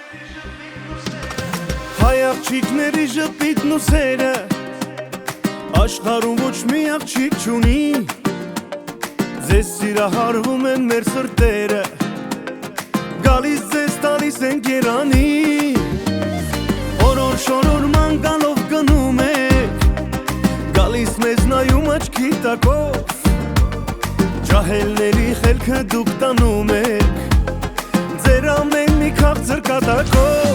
Հայ աղջիկների ժպիտն ու սերը աշխարհում ոչ մի աղջիկ չունի, ձեզ սիրահարվում են մեր սրտերը, գալիս ձեզ տալիս են գերանի, օրոր շորոր մանգալով գնում եք, գալիս մեզ նայում աչքի տակով, ջահելների խելքը դուք տանում եք, ձեր ամեն մի քաղցր կատակով,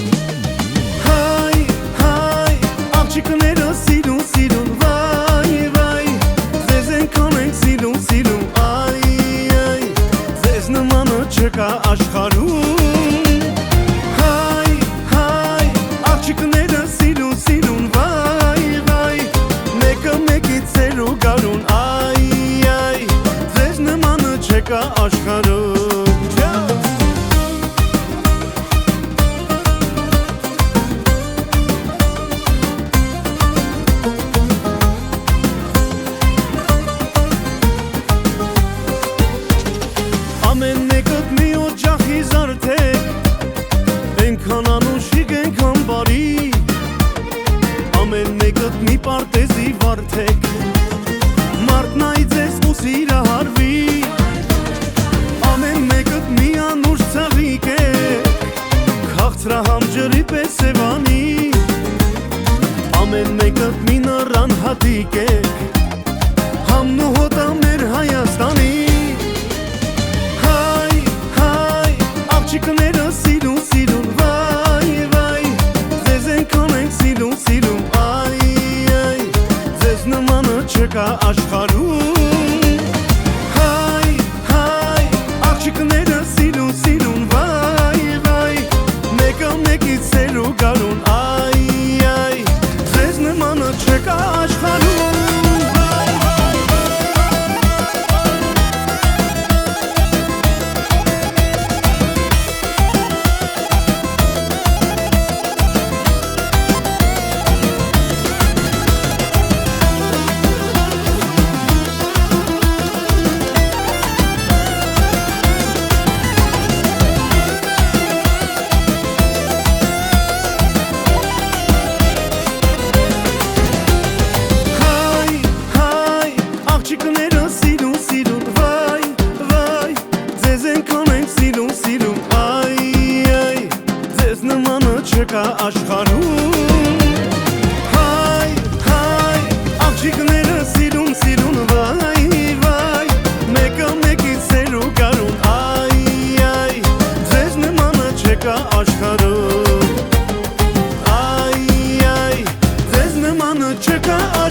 աղջիկները սիրուն, սիրուն, վայ, վայ, ձեզ ենքան ենք սիրուն, սիրուն, այ, այ, ձեզ նմանը չկա աշխարհում, հայ, հայ, աղջիկները սիրուն, սիրուն, վայ, վայ, մեկը մեկից էր ու գարուն, այ, այ, ձեզ նմանը չկա աշխարհում Ամեն մեկըտ մի օջախի զարդեք, ենքան անուշիկ, ենքան բարի, ամեն մեկըտ մի պարտեզի վարդեք, մարդնայի ձեզ ու սիրահարվի, ամեն մեկըտ մի անուշ ծաղիկ եք, քաղցրահամ ջրի պես սևանի, ամեն մեկըտ մի նռան հատիկ եք, համն ու հոտա մեր Հայաստանի Աղջիկները սիրուն, սիրուն, վայ, վայ, ձեզ ենքան ենք սիրուն, սիրուն, այ, այ, ձեզ նմանը չկա աշխարհում, հայ, հայ, աղջիկները սիրուն, սիրուն, վայ, վայ, մեկը մեկից էր ու գարուն, այ, այ, ձեզ նմանը չկա աշխարհում Աղջիկները սիրուն, սիրուն, վայ, վայ, ձեզ ենքան ենք սիրուն, սիրուն, այ, այ, ձեզ նմանը չկա աշխարհում, հայ, հայ, աղջիկները սիրուն, սիրուն, վայ, վայ, մեկը մեկից էր ու գարուն, այ, այ, ձեզ նմանը չկա աշխարհում, այ, այ, ձեզ նմանը չկա